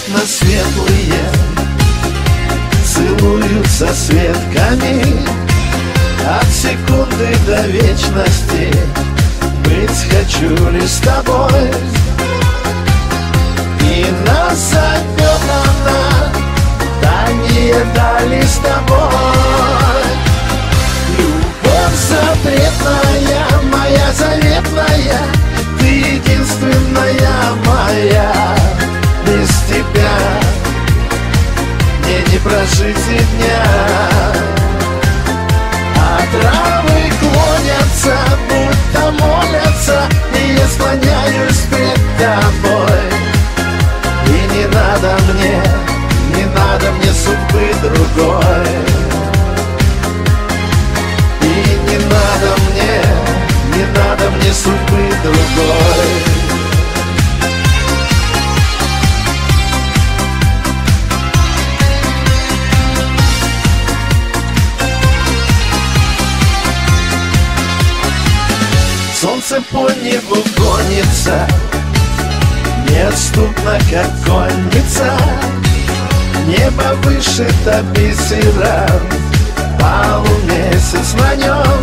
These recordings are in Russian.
окна светлые целуются светками. От секунды до вечности быть хочу лишь с тобой. И нас зовет она дальние дали с тобой. Любовь запретная, моя заветная, ты единственная моя. Без тебя мне не прожить и дня. А травы клонятся, будто молятся, и я склоняюсь перед тобой. И не надо мне судьбы другой. И не надо мне судьбы другой. Солнце по небу гонится, неотступно как конница. Небо вышито бисером, полумесяц на нем.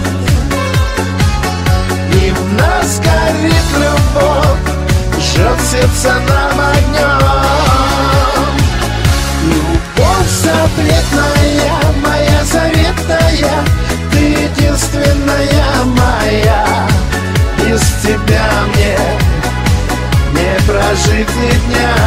И в нас горит любовь, жжет сердце нам огнем. Любовь запретная, моя заветная, ты единственная моя. Без тебя мне не прожить ни дня.